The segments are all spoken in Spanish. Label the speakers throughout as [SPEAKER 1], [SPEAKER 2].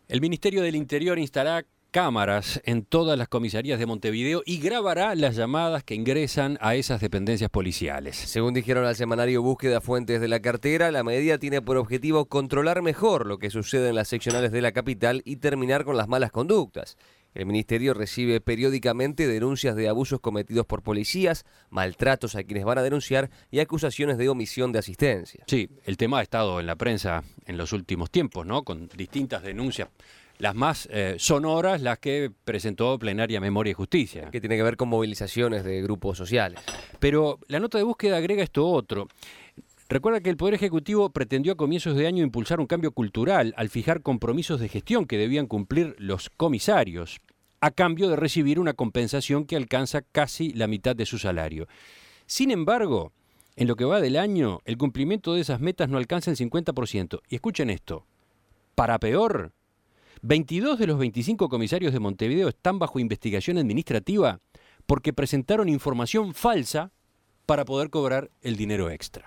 [SPEAKER 1] El Ministerio del Interior instalará cámaras en todas las comisarías de Montevideo y grabará las llamadas que ingresan a esas dependencias policiales.
[SPEAKER 2] Según dijeron al semanario Búsqueda Fuentes de la Cartera, la medida tiene por objetivo controlar mejor lo que sucede en las seccionales de la capital y terminar con las malas conductas. El ministerio recibe periódicamente denuncias de abusos cometidos por policías, maltratos a quienes van a denunciar y acusaciones de omisión de asistencia.
[SPEAKER 1] Sí, el tema ha estado en la prensa en los últimos tiempos, ¿no? Con distintas denuncias. Las más sonoras, las que presentó Plenaria Memoria y Justicia.
[SPEAKER 2] Que tiene que ver con movilizaciones de grupos sociales.
[SPEAKER 1] Pero la nota de búsqueda agrega esto otro. Recuerda que el Poder Ejecutivo pretendió a comienzos de año impulsar un cambio cultural al fijar compromisos de gestión que debían cumplir los comisarios, a cambio de recibir una compensación que alcanza casi la mitad de su salario. Sin embargo, en lo que va del año, el cumplimiento de esas metas no alcanza el 50%. Y escuchen esto, para peor, 22 de los 25 comisarios de Montevideo están bajo investigación administrativa porque presentaron información falsa para poder cobrar el dinero extra.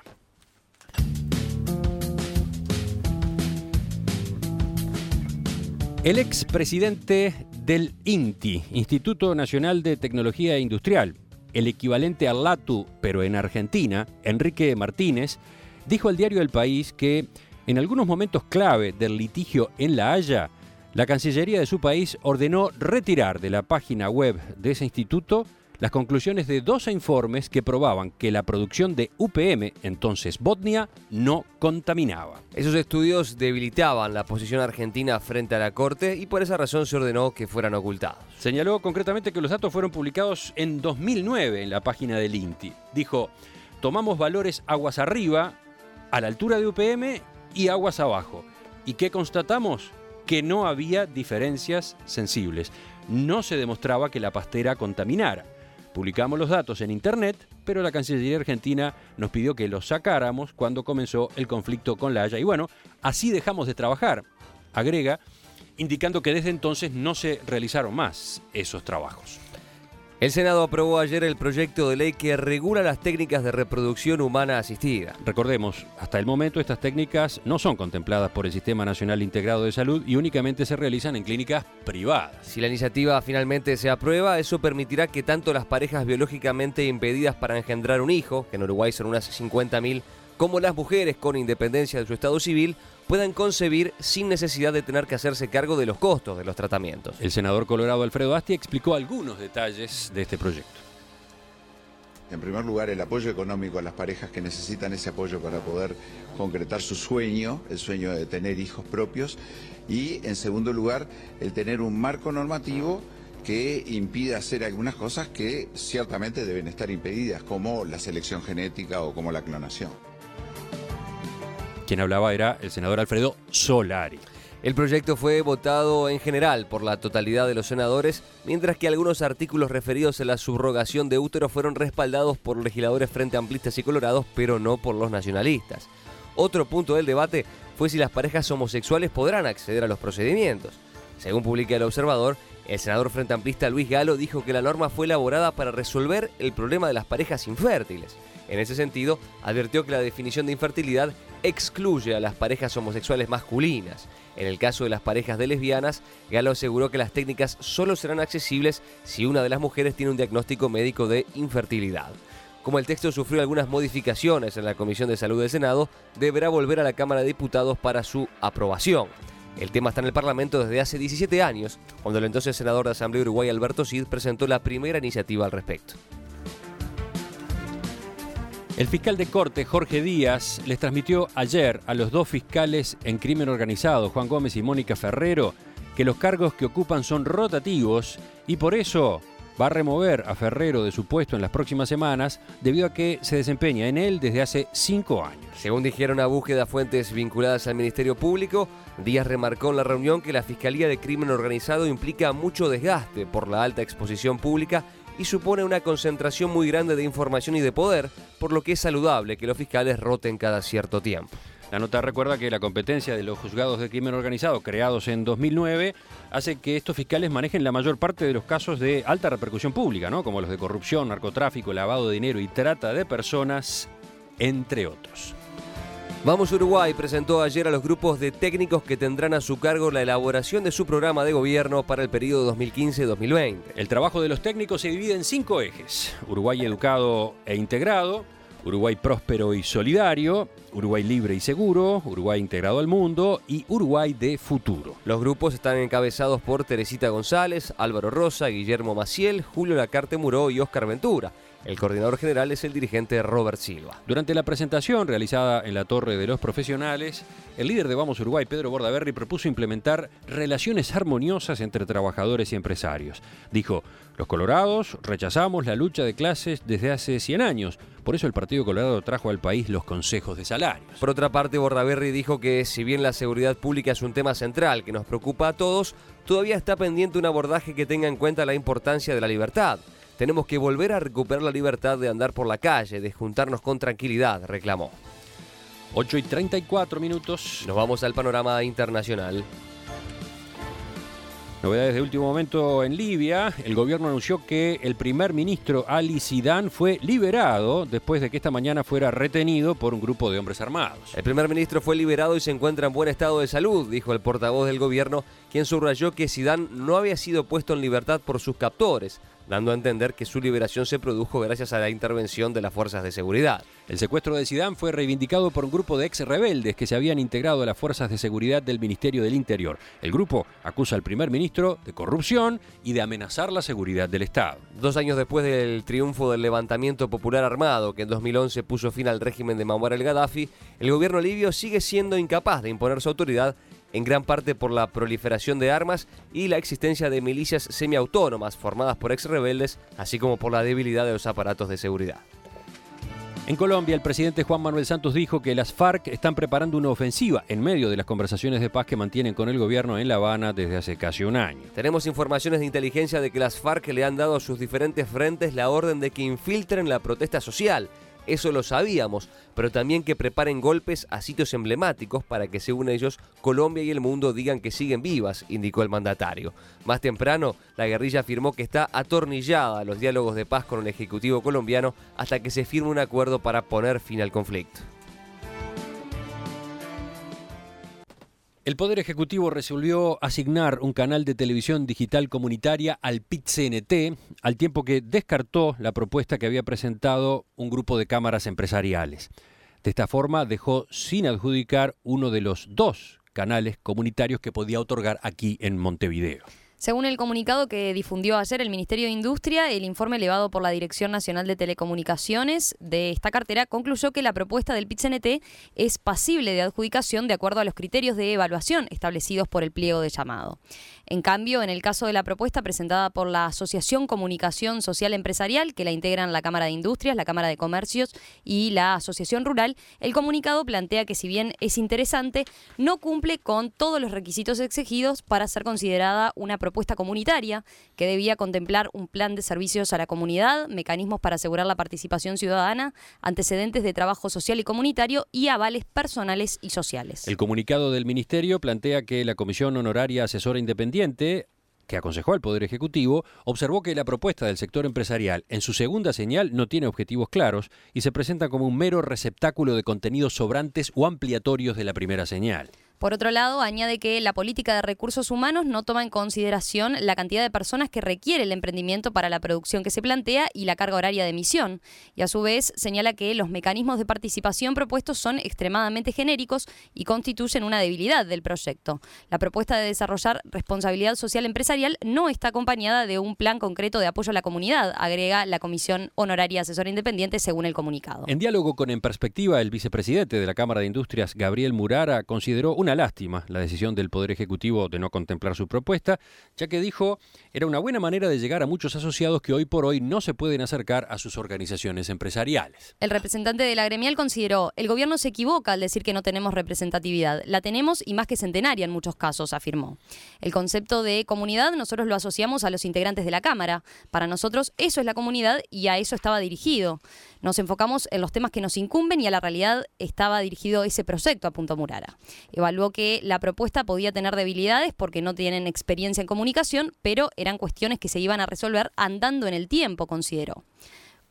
[SPEAKER 1] El expresidente del INTI, Instituto Nacional de Tecnología Industrial, el equivalente al LATU, pero en Argentina, Enrique Martínez, dijo al diario El País que en algunos momentos clave del litigio en La Haya, la Cancillería de su país ordenó retirar de la página web de ese instituto las conclusiones de 12 informes que probaban que la producción de UPM, entonces Botnia, no contaminaba.
[SPEAKER 2] Esos estudios debilitaban la posición argentina frente a la Corte y por esa razón se ordenó que fueran ocultados.
[SPEAKER 1] Señaló concretamente que los datos fueron publicados en 2009 en la página del INTI. Dijo, tomamos valores aguas arriba, a la altura de UPM y aguas abajo. ¿Y qué constatamos? Que no había diferencias sensibles. No se demostraba que la pastera contaminara. Publicamos los datos en Internet, pero la Cancillería Argentina nos pidió que los sacáramos cuando comenzó el conflicto con La Haya. Y bueno, así dejamos de trabajar, agrega, indicando que desde entonces no se realizaron más esos trabajos.
[SPEAKER 2] El Senado aprobó ayer el proyecto de ley que regula las técnicas de reproducción humana asistida.
[SPEAKER 1] Recordemos, hasta el momento estas técnicas no son contempladas por el Sistema Nacional Integrado de Salud y únicamente se realizan en clínicas privadas.
[SPEAKER 2] Si la iniciativa finalmente se aprueba, eso permitirá que tanto las parejas biológicamente impedidas para engendrar un hijo, que en Uruguay son unas 50.000, como las mujeres con independencia de su estado civil, puedan concebir sin necesidad de tener que hacerse cargo de los costos de los tratamientos.
[SPEAKER 1] El senador colorado Alfredo Asti explicó algunos detalles de este proyecto.
[SPEAKER 3] En primer lugar, el apoyo económico a las parejas que necesitan ese apoyo para poder concretar su sueño, el sueño de tener hijos propios. Y, en segundo lugar, el tener un marco normativo que impida hacer algunas cosas que ciertamente deben estar impedidas, como la selección genética o como la clonación.
[SPEAKER 1] Quien hablaba era el senador Alfredo Solari.
[SPEAKER 2] El proyecto fue votado en general por la totalidad de los senadores, mientras que algunos artículos referidos a la subrogación de útero fueron respaldados por legisladores frente amplistas y colorados, pero no por los nacionalistas. Otro punto del debate fue si las parejas homosexuales podrán acceder a los procedimientos. Según publica El Observador, el senador frente amplista Luis Galo dijo que la norma fue elaborada para resolver el problema de las parejas infértiles. En ese sentido, advirtió que la definición de infertilidad excluye a las parejas homosexuales masculinas. En el caso de las parejas de lesbianas, Galo aseguró que las técnicas solo serán accesibles si una de las mujeres tiene un diagnóstico médico de infertilidad. Como el texto sufrió algunas modificaciones en la Comisión de Salud del Senado, deberá volver a la Cámara de Diputados para su aprobación. El tema está en el Parlamento desde hace 17 años, cuando el entonces senador de Asamblea Uruguay Alberto Cid presentó la primera iniciativa al respecto.
[SPEAKER 1] El fiscal de corte, Jorge Díaz, les transmitió ayer a los dos fiscales en crimen organizado, Juan Gómez y Mónica Ferrero, que los cargos que ocupan son rotativos y por eso va a remover a Ferrero de su puesto en las próximas semanas debido a que se desempeña en él desde hace 5 años.
[SPEAKER 2] Según dijeron a Búsqueda fuentes vinculadas al Ministerio Público, Díaz remarcó en la reunión que la Fiscalía de Crimen Organizado implica mucho desgaste por la alta exposición pública y supone una concentración muy grande de información y de poder, por lo que es saludable que los fiscales roten cada cierto tiempo.
[SPEAKER 1] La nota recuerda que la competencia de los juzgados de crimen organizado, creados en 2009, hace que estos fiscales manejen la mayor parte de los casos de alta repercusión pública, ¿no? Como los de corrupción, narcotráfico, lavado de dinero y trata de personas, entre otros.
[SPEAKER 2] Vamos Uruguay presentó ayer a los grupos de técnicos que tendrán a su cargo la elaboración de su programa de gobierno para el periodo 2015-2020.
[SPEAKER 1] El trabajo de los técnicos se divide en 5 ejes: Uruguay educado e integrado, Uruguay próspero y solidario, Uruguay libre y seguro, Uruguay integrado al mundo y Uruguay de futuro.
[SPEAKER 2] Los grupos están encabezados por Teresita González, Álvaro Rosa, Guillermo Maciel, Julio Lacarte Muró y Óscar Ventura. El coordinador general es el dirigente Robert Silva.
[SPEAKER 1] Durante la presentación realizada en la Torre de los Profesionales, el líder de Vamos Uruguay, Pedro Bordaberry, propuso implementar relaciones armoniosas entre trabajadores y empresarios. Dijo: los colorados rechazamos la lucha de clases desde hace 100 años. Por eso el Partido Colorado trajo al país los consejos de salarios.
[SPEAKER 2] Por otra parte, Bordaberry dijo que si bien la seguridad pública es un tema central que nos preocupa a todos, todavía está pendiente un abordaje que tenga en cuenta la importancia de la libertad. Tenemos que volver a recuperar la libertad de andar por la calle, de juntarnos con tranquilidad, reclamó.
[SPEAKER 1] 8:34.
[SPEAKER 2] Nos vamos al panorama internacional.
[SPEAKER 1] Novedades de último momento en Libia. El gobierno anunció que el primer ministro Ali Zidane fue liberado después de que esta mañana fuera retenido por un grupo de hombres armados.
[SPEAKER 2] El primer ministro fue liberado y se encuentra en buen estado de salud, dijo el portavoz del gobierno, quien subrayó que Zidane no había sido puesto en libertad por sus captores, dando a entender que su liberación se produjo gracias a la intervención de las fuerzas de seguridad.
[SPEAKER 1] El secuestro de Zidane fue reivindicado por un grupo de ex rebeldes que se habían integrado a las fuerzas de seguridad del Ministerio del Interior. El grupo acusa al primer ministro de corrupción y de amenazar la seguridad del Estado.
[SPEAKER 2] 2 años después del triunfo del levantamiento popular armado, que en 2011 puso fin al régimen de Muammar el-Gaddafi, el gobierno libio sigue siendo incapaz de imponer su autoridad, en gran parte por la proliferación de armas y la existencia de milicias semiautónomas formadas por ex rebeldes, así como por la debilidad de los aparatos de seguridad.
[SPEAKER 1] En Colombia, el presidente Juan Manuel Santos dijo que las FARC están preparando una ofensiva en medio de las conversaciones de paz que mantienen con el gobierno en La Habana desde hace casi un año.
[SPEAKER 2] Tenemos informaciones de inteligencia de que las FARC le han dado a sus diferentes frentes la orden de que infiltren la protesta social. Eso lo sabíamos, pero también que preparen golpes a sitios emblemáticos para que, según ellos, Colombia y el mundo digan que siguen vivas, indicó el mandatario. Más temprano, la guerrilla afirmó que está atornillada a los diálogos de paz con el Ejecutivo colombiano hasta que se firme un acuerdo para poner fin al conflicto.
[SPEAKER 1] El Poder Ejecutivo resolvió asignar un canal de televisión digital comunitaria al PIT-CNT, al tiempo que descartó la propuesta que había presentado un grupo de cámaras empresariales. De esta forma dejó sin adjudicar uno de los 2 canales comunitarios que podía otorgar aquí en Montevideo.
[SPEAKER 4] Según el comunicado que difundió ayer el Ministerio de Industria, el informe elevado por la Dirección Nacional de Telecomunicaciones de esta cartera concluyó que la propuesta del PIT-CNT es pasible de adjudicación de acuerdo a los criterios de evaluación establecidos por el pliego de llamado. En cambio, en el caso de la propuesta presentada por la Asociación Comunicación Social Empresarial, que la integran la Cámara de Industrias, la Cámara de Comercios y la Asociación Rural, el comunicado plantea que si bien es interesante, no cumple con todos los requisitos exigidos para ser considerada una propuesta comunitaria, que debía contemplar un plan de servicios a la comunidad, mecanismos para asegurar la participación ciudadana, antecedentes de trabajo social y comunitario y avales personales y sociales.
[SPEAKER 1] El comunicado del Ministerio plantea que la Comisión Honoraria Asesora Independiente, que aconsejó al Poder Ejecutivo, observó que la propuesta del sector empresarial en su segunda señal no tiene objetivos claros y se presenta como un mero receptáculo de contenidos sobrantes o ampliatorios de la primera señal.
[SPEAKER 4] Por otro lado, añade que la política de recursos humanos no toma en consideración la cantidad de personas que requiere el emprendimiento para la producción que se plantea y la carga horaria de emisión. Y a su vez señala que los mecanismos de participación propuestos son extremadamente genéricos y constituyen una debilidad del proyecto. La propuesta de desarrollar responsabilidad social empresarial no está acompañada de un plan concreto de apoyo a la comunidad, agrega la Comisión Honoraria Asesora Independiente según el comunicado.
[SPEAKER 1] En diálogo con En Perspectiva, el vicepresidente de la Cámara de Industrias, Gabriel Murara, consideró una lástima la decisión del Poder Ejecutivo de no contemplar su propuesta, ya que dijo era una buena manera de llegar a muchos asociados que hoy por hoy no se pueden acercar a sus organizaciones empresariales.
[SPEAKER 4] El representante de la gremial consideró, el gobierno se equivoca al decir que no tenemos representatividad. La tenemos y más que centenaria en muchos casos, afirmó. El concepto de comunidad nosotros lo asociamos a los integrantes de la Cámara. Para nosotros eso es la comunidad y a eso estaba dirigido. Nos enfocamos en los temas que nos incumben y a la realidad estaba dirigido ese proyecto, apuntó Murara. Evaluó que la propuesta podía tener debilidades porque no tienen experiencia en comunicación, pero eran cuestiones que se iban a resolver andando en el tiempo, consideró.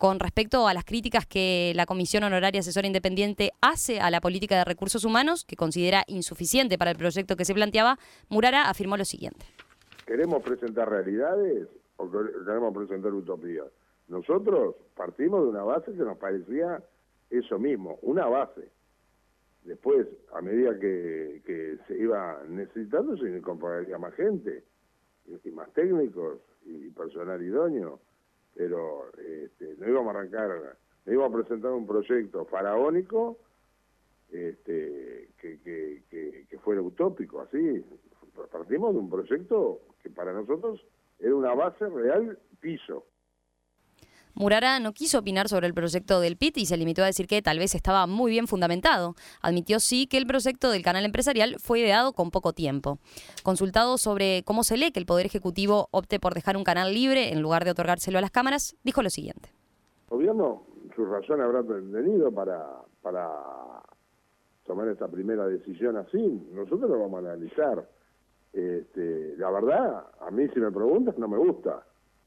[SPEAKER 4] con respecto a las críticas que la Comisión Honoraria Asesora Independiente hace a la política de recursos humanos, que considera insuficiente para el proyecto que se planteaba, Murara afirmó lo siguiente.
[SPEAKER 5] ¿Queremos presentar realidades o queremos presentar utopías? Nosotros partimos de una base que nos parecía eso mismo, una base. Después, a medida que se iba necesitando, se incorporaría más gente, y más técnicos, y personal idóneo, pero no íbamos a arrancar, no íbamos a presentar un proyecto faraónico que fuera utópico, así. Partimos de un proyecto que para nosotros era una base real, piso.
[SPEAKER 4] Murara no quiso opinar sobre el proyecto del PIT y se limitó a decir que tal vez estaba muy bien fundamentado. Admitió sí que el proyecto del canal empresarial fue ideado con poco tiempo. Consultado sobre cómo se lee que el Poder Ejecutivo opte por dejar un canal libre en lugar de otorgárselo a las cámaras, dijo lo siguiente.
[SPEAKER 5] El gobierno, su razón habrá tenido para tomar esta primera decisión así. Nosotros lo vamos a analizar. La verdad, a mí si me preguntas, no me gusta.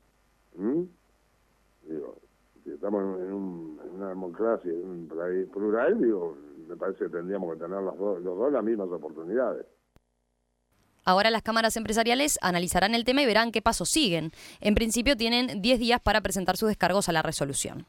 [SPEAKER 5] Digo, si estamos en una democracia, en un país plural, digo, me parece que tendríamos que tener los dos las mismas oportunidades.
[SPEAKER 4] Ahora las cámaras empresariales analizarán el tema y verán qué pasos siguen. En principio tienen 10 días para presentar sus descargos a la resolución.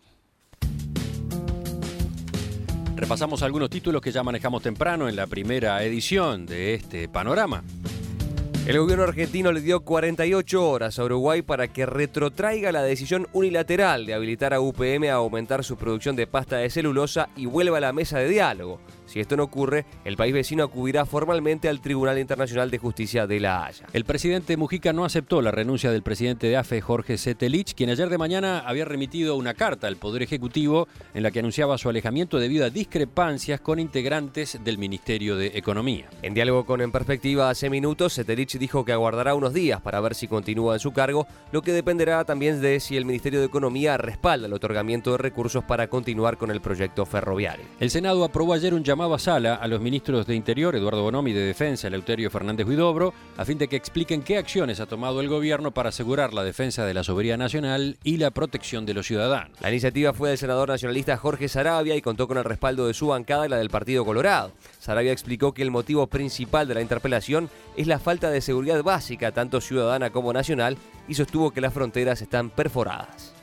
[SPEAKER 1] Repasamos algunos títulos que ya manejamos temprano en la primera edición de este panorama.
[SPEAKER 2] El gobierno argentino le dio 48 horas a Uruguay para que retrotraiga la decisión unilateral de habilitar a UPM a aumentar su producción de pasta de celulosa y vuelva a la mesa de diálogo. Si esto no ocurre, el país vecino acudirá formalmente al Tribunal Internacional de Justicia de La Haya.
[SPEAKER 1] El presidente Mujica no aceptó la renuncia del presidente de AFE, Jorge Setelich, quien ayer de mañana había remitido una carta al Poder Ejecutivo en la que anunciaba su alejamiento debido a discrepancias con integrantes del Ministerio de Economía.
[SPEAKER 2] En diálogo con En Perspectiva hace minutos, Setelich dijo que aguardará unos días para ver si continúa en su cargo, lo que dependerá también de si el Ministerio de Economía respalda el otorgamiento de recursos para continuar con el proyecto ferroviario.
[SPEAKER 1] El Senado aprobó ayer un llamado a sala a los ministros de Interior, Eduardo Bonomi, de Defensa, Eleuterio Fernández Huidobro, a fin de que expliquen qué acciones ha tomado el gobierno para asegurar la defensa de la soberanía nacional y la protección de los ciudadanos.
[SPEAKER 2] La iniciativa fue del senador nacionalista Jorge Saravia y contó con el respaldo de su bancada y la del Partido Colorado. Saravia explicó que el motivo principal de la interpelación es la falta de seguridad básica, tanto ciudadana como nacional, y sostuvo que las fronteras están perforadas.